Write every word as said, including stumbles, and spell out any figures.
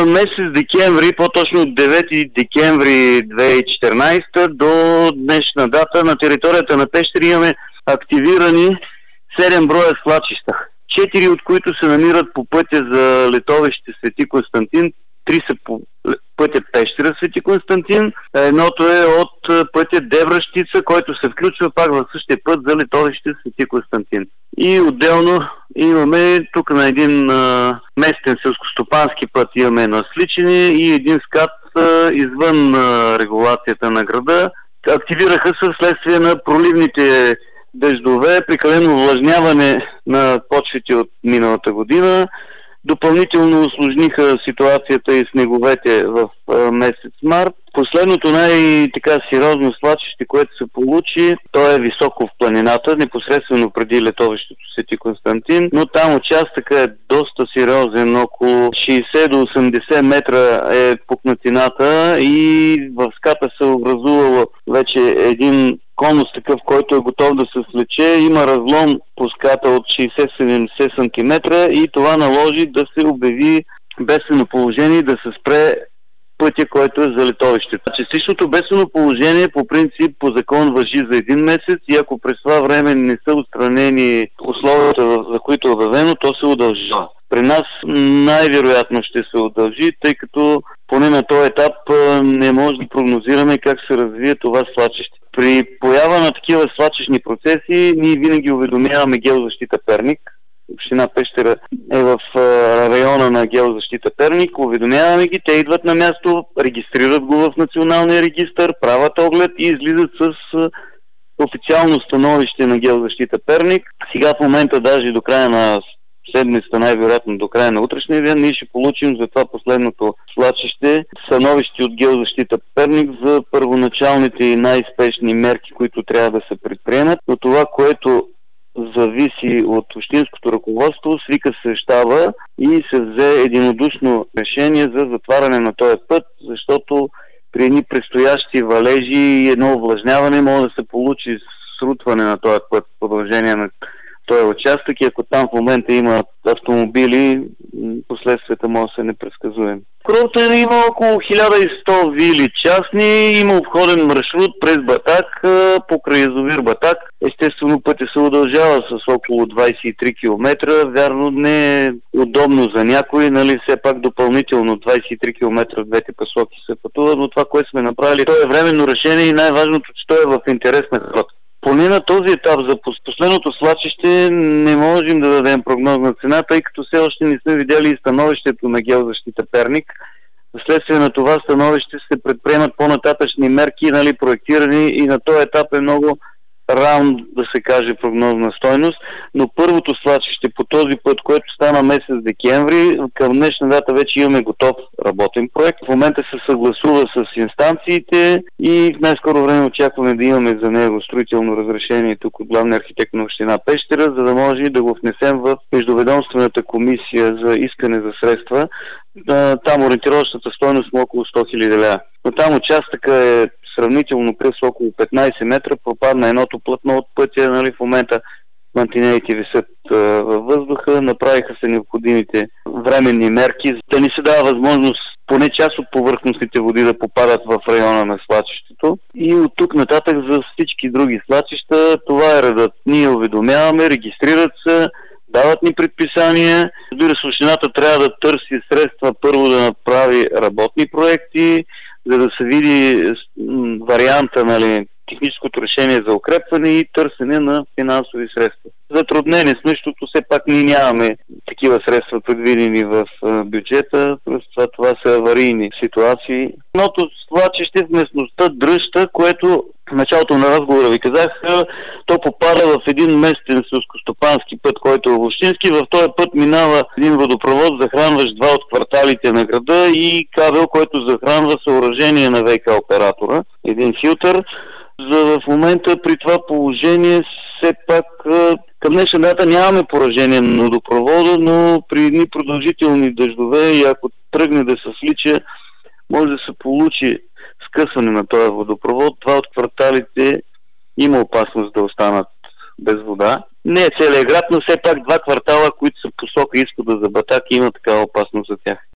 месец декември, по-точно от девети декември две хиляди и четиринадесета до днешна дата на територията на Пещера имаме активирани седем броя свлачища. четири от които се намират по пътя за летовище Свети Константин, три са по пътя Пещера Свети Константин, едното е от пътя Девръщица, който се включва пак в същия път за летовище Свети Константин. И отделно имаме тук на един а, местен селскостопански път имаме насличане и един скат а, извън а, регулацията на града. Активираха се вследствие на проливните дъждове, прекалено увлажняване на почвите от миналата година. Допълнително усложниха ситуацията и снеговете в а, месец март. Последното най-така сериозно свлачище, което се получи, то е високо в планината, непосредствено преди летовището Свети Константин, но там участъка е доста сериозен, около шейсет до осемдесет метра е пукнатината и в ската се образувало вече един конус такъв, който е готов да се свлече. Има разлом по ската от шейсет до седемдесет сантиметра и това наложи да се обяви бедствено положение и да се спре пътя, който е за летовището. Частичното бедствено положение по принцип по закон важи за един месец и ако през това време не са отстранени условията, за които е обявено, то се удължава. При нас най-вероятно ще се удължи, тъй като поне на този етап не може да прогнозираме как се развие това свлачище. При поява на такива свлачищни процеси ние винаги уведомяваме Геозащита Перник. Община Пещера е в района на Геозащита Перник, уведомяваме ги, те идват на място, регистрират го в националния регистър, правят оглед и излизат с официално становище на Геозащита Перник. Сега в момента даже до края на седмицата, най-вероятно до края на утрешния ден, ние ще получим за това последното свлачище становище от Геозащита Перник за първоначалните и най-спешни мерки, които трябва да се предприемат. Но това, което зависи от общинското ръководство, свика се щаба и се взе единодушно решение за затваряне на този път, защото при едни предстоящи валежи и едно увлажняване може да се получи срутване на този път в продължение на този участък и ако там в момента има автомобили, последствията може да се непредсказуем. Кровта има около хиляда и сто вили частни, има обходен маршрут през Батак, покрай язовир Батак. Естествено пътя се удължава с около двадесет и три километра. Вярно не е удобно за някой, нали, все пак допълнително двадесет и три километра в двете посоки се пътува, но това, което сме направили, то е временно решение и най-важното, че то е в интерес на хората. Поне на този етап за последното свлачище не можем да дадем прогнозна цена, тъй като все още не сме видяли и становището на Геозащита Перник. Вследствие на това становище се предприемат по-нататъчни мерки, нали, проектирани и на този етап е много рано да се каже прогнозна стойност, но първото свлачище по този път, което стана месец декември, към днешна дата вече имаме готов работен проект. В момента се съгласува с инстанциите и в най-скоро време очакваме да имаме за него строително разрешение тук от главния архитект на община Пещера, за да може да го внесем в междуведомствената комисия за искане за средства. Там ориентировъчната стойност му около сто хиляди лева. Но там участъка е сравнително през около петнадесет метра, пропадна едното платно от пътя, нали, в момента мантинелите висят а, във въздуха, направиха се необходимите временни мерки, да ни се дава възможност поне част от повърхностните води да попадат в района на свлачището. И от тук нататък за всички други свлачища това е редът. Ние уведомяваме, регистрират се, дават ни предписания. Разбира се, общината трябва да търси средства първо да направи работни проекти, за да се види варианта, нали, техническото решение за укрепване и търсене на финансови средства. Затруднени сме, защото все пак ние нямаме такива средства предвидени в бюджета, това, това са аварийни ситуации. Едното свлачище в местността Дръжта, което в началото на разговора ви казах, то попада в един местен селскостопански път, който е общински. В този път минава един водопровод, захранващ два от кварталите на града и кабел, който захранва съоръжение на ВиК оператора, един филтър. За в момента при това положение все пак към днешна дата нямаме поражение на водопровода, но при едни продължителни дъждове и ако тръгне да се слича, може да се получи скъсване на този водопровод. Два от кварталите има опасност да останат без вода. Не е целият град, но все пак два квартала, които са посока изхода за Батак, има такава опасност за тях.